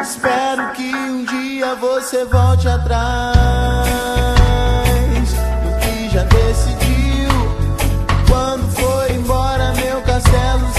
Espero que um dia você volte atrás do que já decidiu. Quando foi embora, meu castelo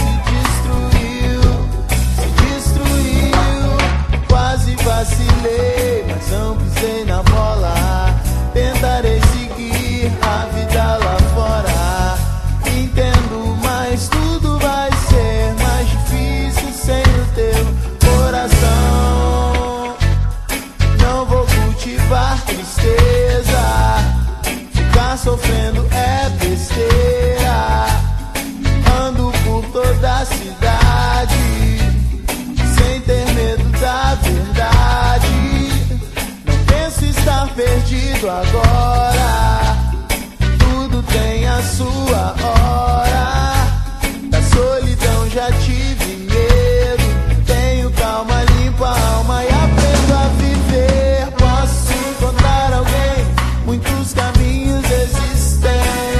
se destruiu. Quase vacilei, mas não pisei na bola. Tentarei seguir a vida lá fora. Entendo, mas tudo vai ser mais difícil sem o teu coração. Não vou cultivar tristeza, ficar sofrendo é besteira. Ando por toda a cidade sem ter medo da verdade. Não penso estar perdido agora, tudo tem a sua hora. Da solidão já tive medo, tenho calma, limpo a alma e aprendo a viver. Posso encontrar alguém, muitos caminhos existem,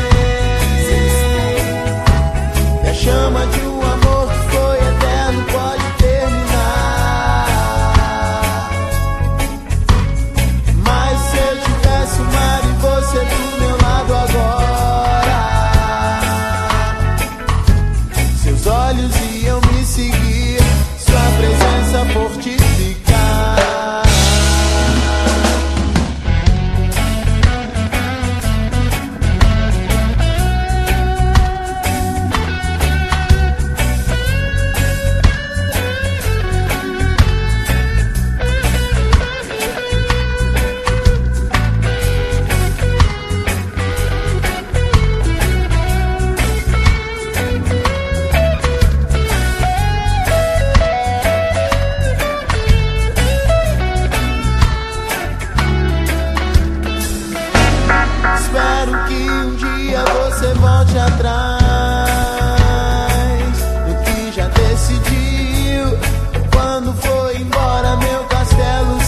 e a chama de um amor que foi eterno pode terminar. Mas se eu tivesse o mar e você do meu lado agora, seus olhos iam me seguir, sua presença fortificar. Espero que um dia você volte atrás do que já decidiu. Quando foi embora, meu castelo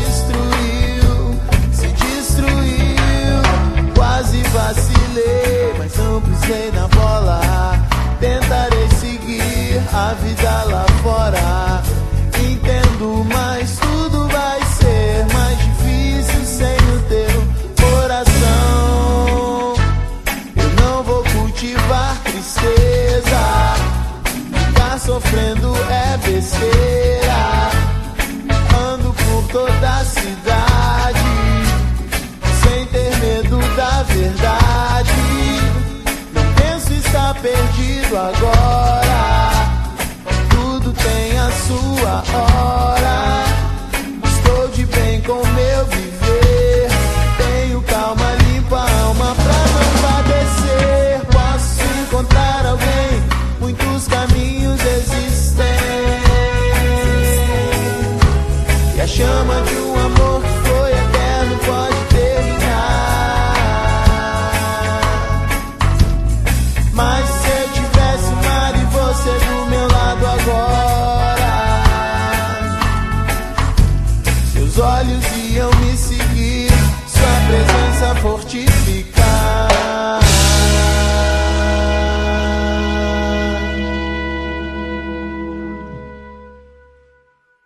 se destruiu. Quase vacilei, mas não pisei na bola. Tentarei seguir a vida lá fora. Entendo, mas tudo vai ser mais difícil sem o teu coração. Eu não vou cultivar tristeza, ficar sofrendo é besteira. Ando por toda a cidade sem ter medo da verdade. Não penso estar perdido agora, tudo tem a sua hora. Estou de bem com meu viver, tenho calma, limpa a alma pra não padecer. Posso encontrar alguém, muitos caminhos existem, e a chama de um amor que foi eterno pode terminar. Mas se eu tivesse o mar e você do meu lado agora, seus olhos iam me seguir,